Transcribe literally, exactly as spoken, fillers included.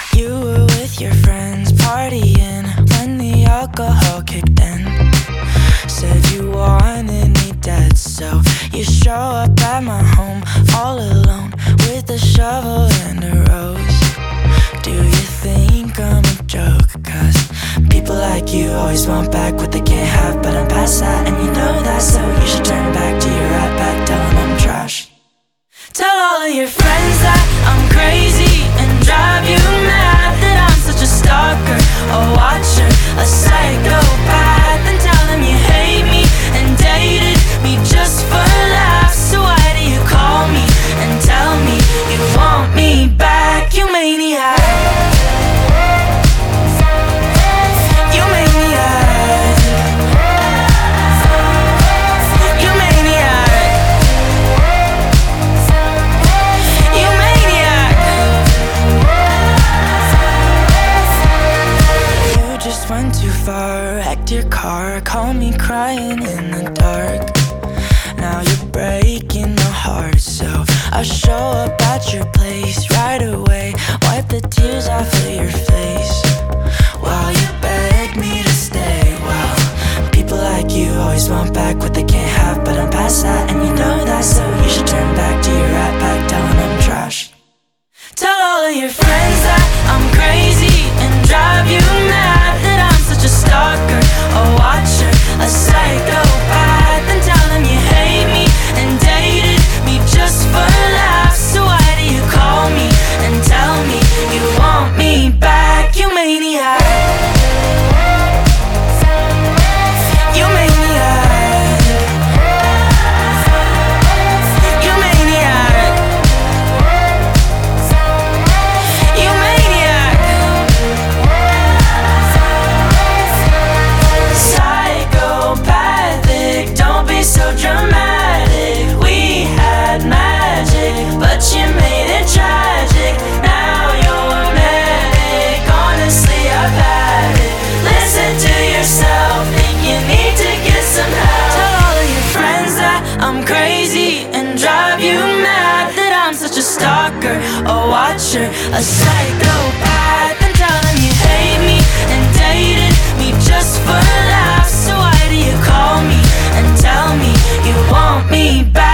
You were with your friends partying when the alcohol kicked in. Said you wanted me dead, so you show up at my home all alone with a shovel and a rose. Do you think I'm a joke? Cause people like you always want back what they can't have, but I'm past that and you know that, so you should turn back to your right back, tell them I'm trash. Tell all of your friends that I'm crazy and drive you mad, that I'm such a stalker, a watcher, a psychopath, and tell them you hate me and dated me just for laughs. So why do you call me and tell me you want me back, you maniac? You maniac. You maniac. You maniac. You just went too far, wrecked your car, called me crying in the dark. Now you're breaking my heart, so I'll show up at your place right away, wipe the tears off of your face while you beg me to stay. Well, people like you always want back what they can't have, but I'm past that and you know that, so you should turn back to your right back, telling I'm trash. Tell all of your friends that I'm crazy and drive you mad, that I'm such a stalker, a watcher, a psychopath, and tell them you hate me and dated me just for laughs. So why do you call me and tell me you want me back, you maniac? You maniac. You maniac. You maniac. Psychopathic, don't be so dramatic. We had magic, but you made it tragic. Now you're manic, honestly I've had it. Listen to yourself, think you need to get some help. Tell all of your friends that I'm crazy and drive you mad, that I'm such a stalker, a watcher, a psychopath, and tell them you hate me and dated me just for laughs. So why do you call me and tell me you want me back?